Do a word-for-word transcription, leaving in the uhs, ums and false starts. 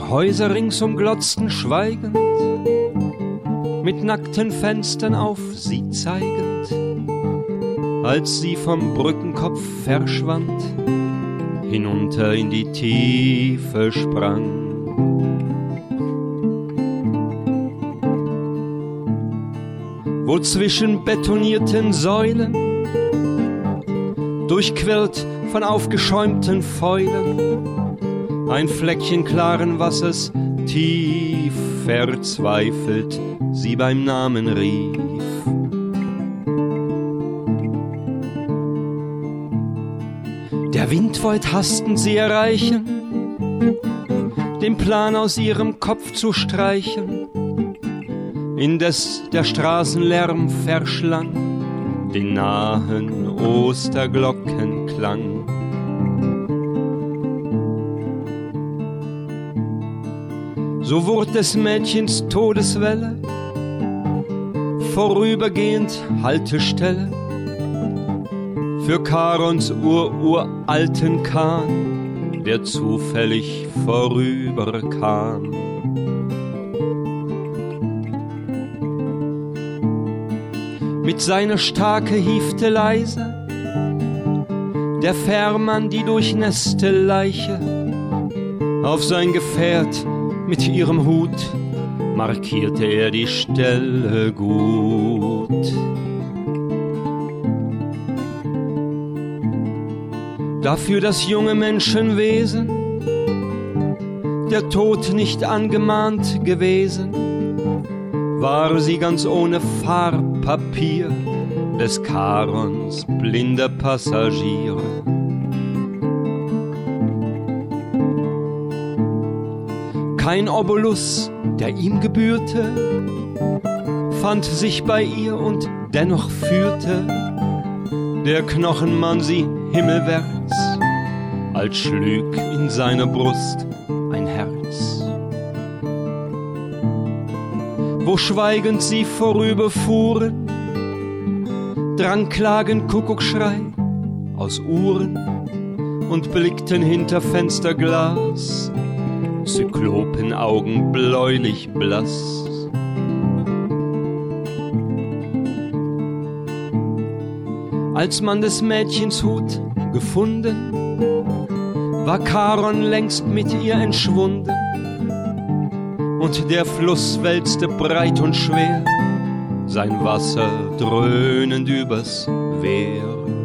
Häuser ringsum glotzten schweigend, mit nackten Fenstern auf sie zeigend, als sie vom Brückenkopf verschwand, hinunter in die Tiefe sprang. Wo zwischen betonierten Säulen, durchquillt von aufgeschäumten Fäulen, ein Fleckchen klaren Wassers tief verzweifelt sie beim Namen rief. Der Wind wollt hastend sie erreichen, den Plan aus ihrem Kopf zu streichen, indes der Straßenlärm verschlang den nahen Osterglockenklang. So wurde des Mädchens Todeswelle vorübergehend Haltestelle für Charons ururalten Kahn, der zufällig vorüberkam. Mit seiner Starke hiefte leise der Fährmann die durchnässte Leiche. Auf sein Gefährt mit ihrem Hut markierte er die Stelle gut. Dafür das junge Menschenwesen der Tod nicht angemahnt gewesen, war sie ganz ohne Fahrpapier des Charons blinder Passagiere. Kein Obolus, der ihm gebührte, fand sich bei ihr und dennoch führte der Knochenmann sie himmelwärts, als schlüg in seiner Brust ein Herz. Wo schweigend sie vorüberfuhren, drang klagend Kuckuckschrei aus Uhren und blickten hinter Fensterglas Zyklopenaugen bläulich blass. Als man des Mädchens Hut gefunden, war Charon längst mit ihr entschwunden, und der Fluss wälzte breit und schwer sein Wasser dröhnend übers Wehr.